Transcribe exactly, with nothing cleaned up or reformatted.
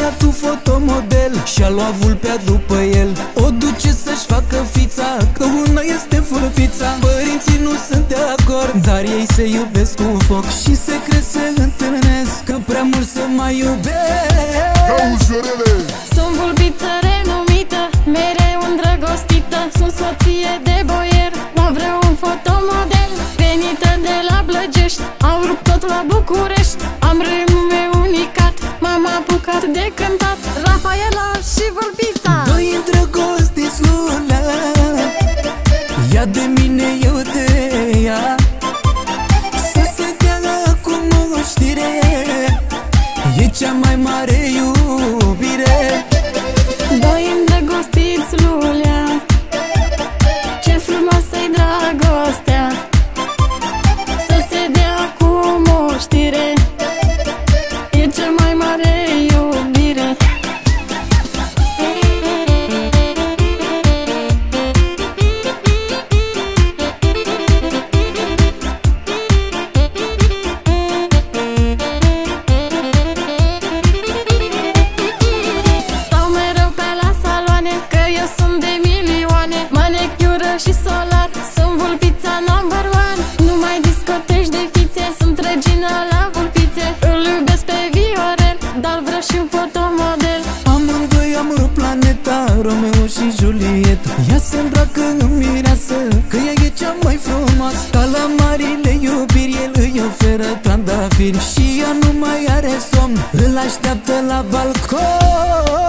băiatul fotomodel și-a luat vulpea după el. O duce să-și facă fița, că una este furpița. Părinții nu sunt de acord, dar ei se iubesc cu foc și secret se întâlnesc, că prea mult se mai iubesc. Sunt vulpiță renumită, mereu îndrăgostită. Sunt soție de boier, mă vreau un fotomodel. Venită de la Blăgești, am rupt tot la București. Am renume unicat, m-am apucat de cântat. Rafaela și vulpița, doi îndrăgostiți luna, ea de mine, eu de ea. Să se dea cunoștire, e cea mai mare iubire. doi îndrăgostiți lulea, ce frumoasă-i dragostea. Să se dea cu moștire, e cea mai mare iubire. Stau mereu pe la saloane, că eu sunt de milioane. Manicură și solar, sunt vulpița number one. Nu mai discoteci de fițe, sunt regina la vulpițe. Îl iubesc pe Viorel, dar vreau și un fotomodel. Amândoi am rupt planeta, Romeo și Julieta. Ea se îmbracă în mireasă, că ea e cea mai frumoasă. Ca la marile iubiri, el îi oferă trandafiri și ea nu mai are somn, îl așteaptă la balcon.